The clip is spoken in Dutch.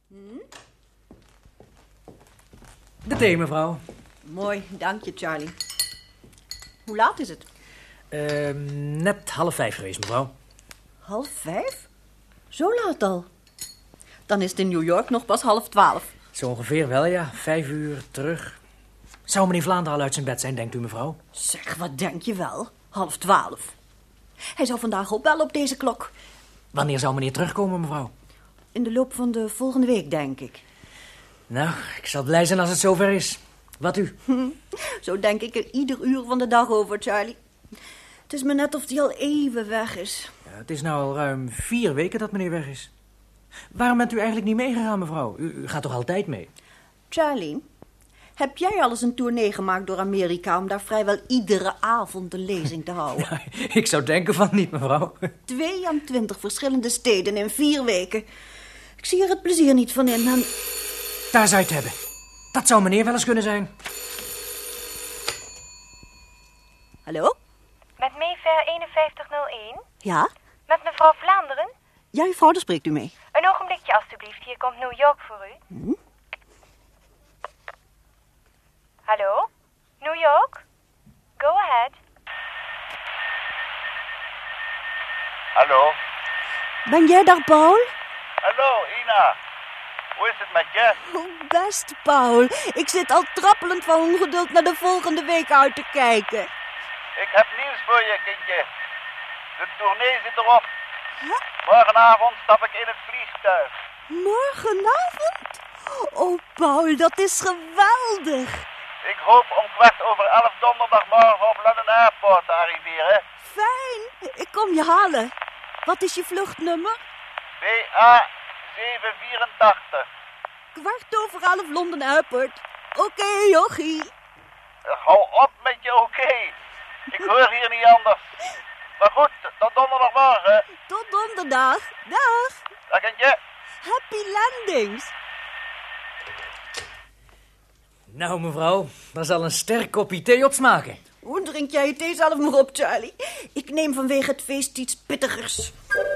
De thee, mevrouw. Mooi, dank je, Charlie. Hoe laat is het? Net 4:30 geweest, mevrouw. 5:30? Zo laat al. Dan is het in New York nog pas 11:30. Zo ongeveer wel, ja. 5 uur terug. Zou meneer Vlaanderen al uit zijn bed zijn, denkt u, mevrouw? Zeg, wat denk je wel? 11:30. Hij zou vandaag opbellen op deze klok. Wanneer zou meneer terugkomen, mevrouw? In de loop van de volgende week, denk ik. Nou, ik zal blij zijn als het zover is. Wat u? Zo denk ik er ieder uur van de dag over, Charlie. Het is me net of hij al even weg is. Ja, het is nou al ruim 4 weken dat meneer weg is. Waarom bent u eigenlijk niet meegegaan, mevrouw? U gaat toch altijd mee? Charlie, heb jij al eens een tournee gemaakt door Amerika om daar vrijwel iedere avond een lezing te houden? Ja, ik zou denken van niet, mevrouw. 22 verschillende steden in 4 weken. Ik zie er het plezier niet van in. En... Daar zou je het hebben. Dat zou meneer wel eens kunnen zijn. Hallo? Met Mayfair 5101? Ja? Met mevrouw Vlaanderen? Ja, juffrouw, daar spreekt u mee. Een ogenblikje alstublieft, hier komt New York voor u. Hallo? New York? Go ahead. Hallo? Ben jij daar, Paul? Hallo, Ina. Hoe is het met je? Oh, best, Paul. Ik zit al trappelend van ongeduld naar de volgende week uit te kijken. Ik heb nieuws voor je, kindje. De tournee zit erop. Morgenavond stap ik in het vliegtuig. Morgenavond? Oh, Paul, dat is geweldig. Ik hoop om 11:15 donderdagmorgen op London Airport te arriveren. Fijn, ik kom je halen. Wat is je vluchtnummer? BA 784. 11:15 London Airport. Oké, jochie. Hou op met je oké. Ik hoor hier niet anders. Maar goed, tot donderdagmorgen. Tot donderdag. Dag. Dag, kindje. Happy landings. Nou, mevrouw, daar zal een sterk kopje thee op smaken. Hoe drink jij je thee zelf maar op, Charlie? Ik neem vanwege het feest iets pittigers.